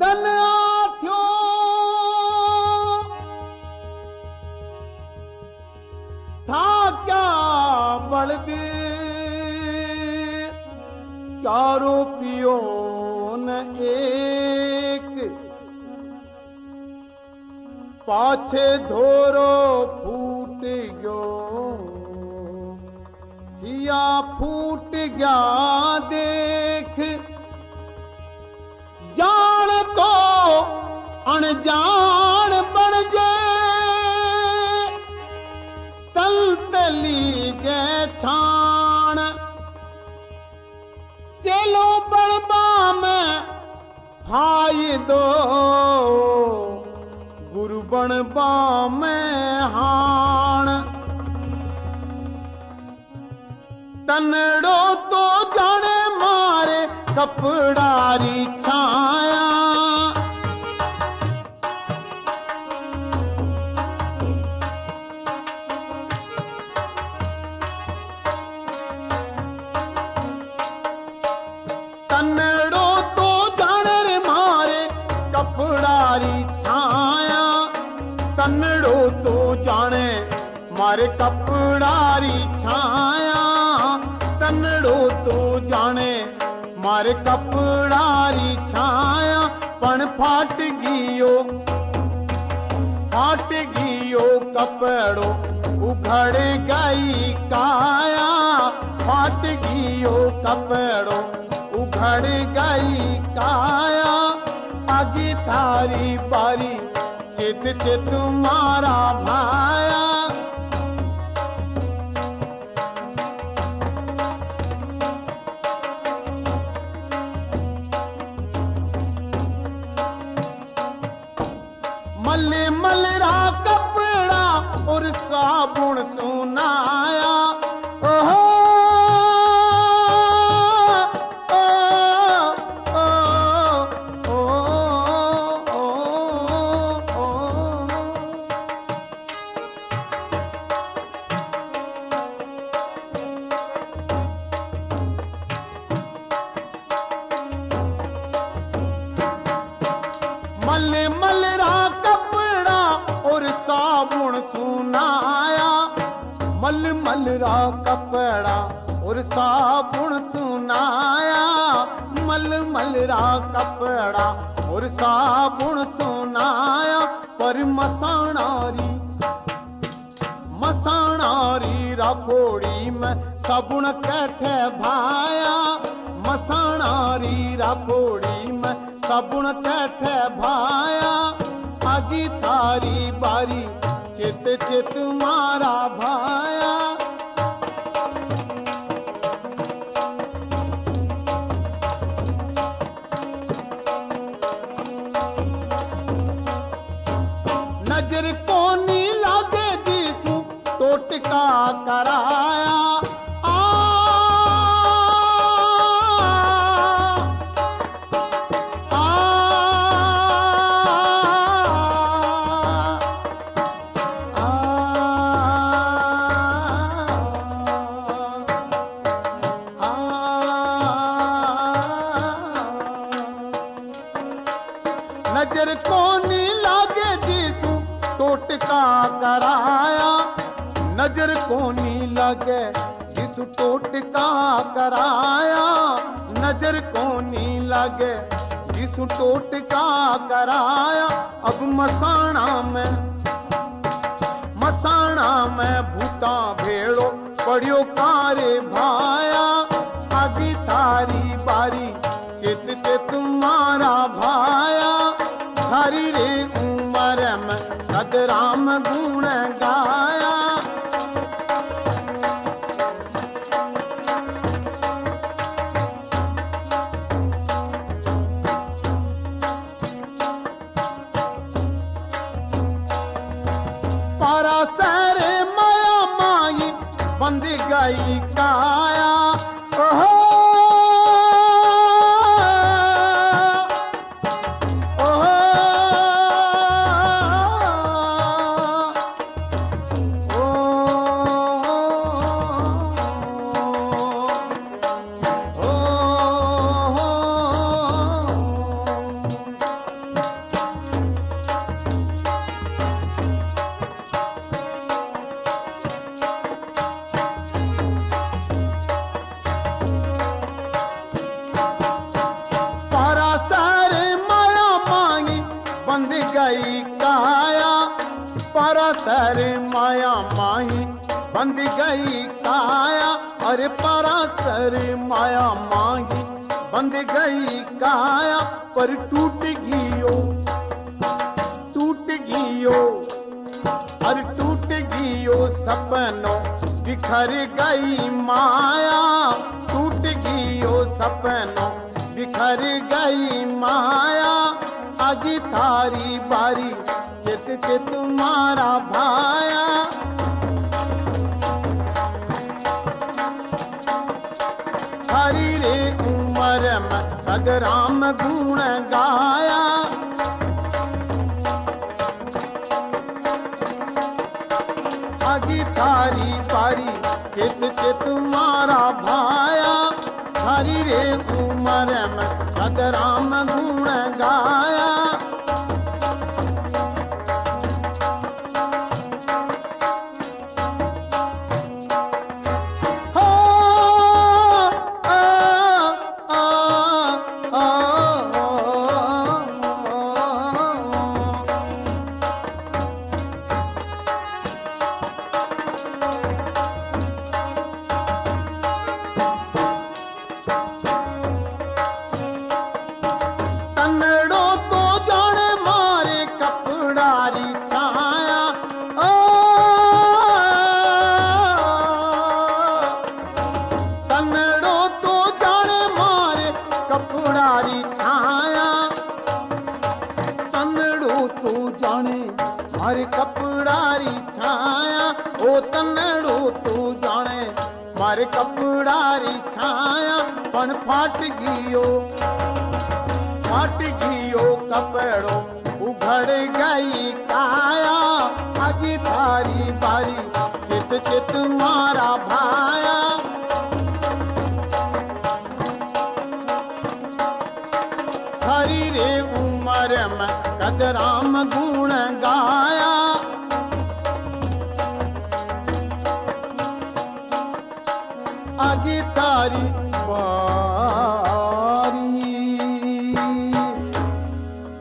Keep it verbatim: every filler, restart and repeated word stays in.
तन आथ्यो था क्या बलद चारों पियो न एक पाछे धोरो फूट गयो या फूट गया देख जान तो अनजान बन जे तल तली जे छान चलो बड़बा में भाई दो गुरु बनबा में हान तनड़ो तो जाने मारे कपड़ारी छाया तनड़ो तो जाने मारे कपड़ारी छाया तनड़ो तो जाने मारे कपड़ारी छाया तनड़ो तो जाने मारे कपड़ारी छाया पण फाट गियो फाट गियो कपड़ो उघड़ गई काया फाट गियो कपड़ो उघड़ गई काया आगे थारी बारी चित चित मारा भाया मल्ले मलरा कपड़ा और साबुन सुनाया ओहो मल्ले मलरा कपड़ा और साबुन सुनाया मल मलरा कपड़ा और साबुन सुनाया मल मलरा कपड़ा और साबुन सुनाया पर मसाणारी मसाणारी राखोड़ी में साबुन कैठे भाया मसाणारी राखोड़ी में साबुन कैठे भाया आगी थारी बारी चित चित मारा भाया नजर कोनी लागे जीसू टोटका कराया नजर कोनी लागे जीसू टोटका कराया नजर कोनी लागे जीसू टोटका कराया नजर कोनी लागे जीसू टोटका कराया अब मसाणा में मसाणा में भूता भेड़ो पड़ियो कारे भाया आगी थारी बारी चित चित तुम्हारा भाया थारी रे उमर में सद राम गुण गाया पारा सरे माया माई बंद गई काया ओहो ओहो ओ गई काया, परासर माया माही बंध गई काया। अरे परासर माया माही बंध गई काया, पर टूट गियो टूट गियो, अरे टूट गियो सपनों बिखर गई माया, टूट गियो सपनों बिखर गई माया। आगी थारी बारी चित चित तुम्हारा भाया, हरी रे उम्र में सद राम गुण गाया। आगी थारी बारी चित चित तुम्हारा भाया, हरी रे उम्र में सद राम गुण गाया। कपड़ारी छाया, तनड़ो तू जाने मारे कपड़ारी छाया, ओ तनड़ो तू जाने मारे कपड़ारी छाया। पण फाट गियो फाट गियो कपड़ो उघड़ गई काया, आगी थारी बारी चित चित मारा भाया। हरी रे उमर में कद राम गुण गाया, आगे तारी